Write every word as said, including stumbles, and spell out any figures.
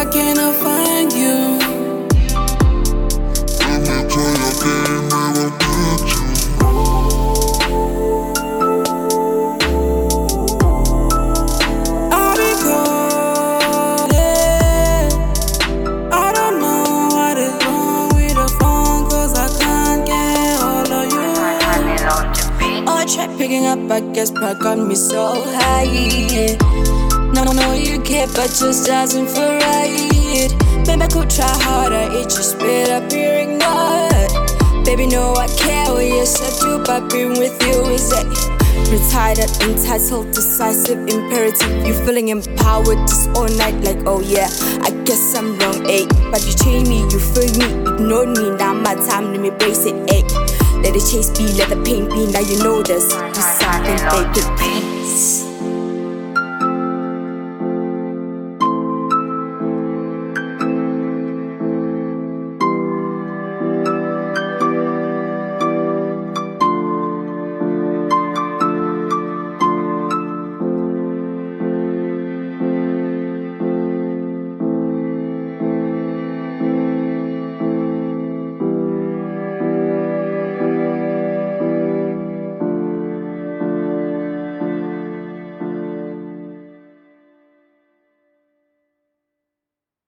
can I find you? Let me try again, never get you. I'll be calling. I don't know what is wrong with the phone, cause I can't get hold of you. Oh, I tried picking up, I guess pride got me so high. No, no, no, you care, but just doesn't feel right. Maybe I could try harder, it just spit up, you're ignored. Baby, no, I care what you said to, but being with you is a retired, entitled, decisive, imperative. You feeling empowered just all night, like, oh yeah, I guess I'm wrong, eh? But you changed me, you feel me, ignored me, now my time, let me brace it, eh? Let the chase be, let the pain be, now you know there's something, baby.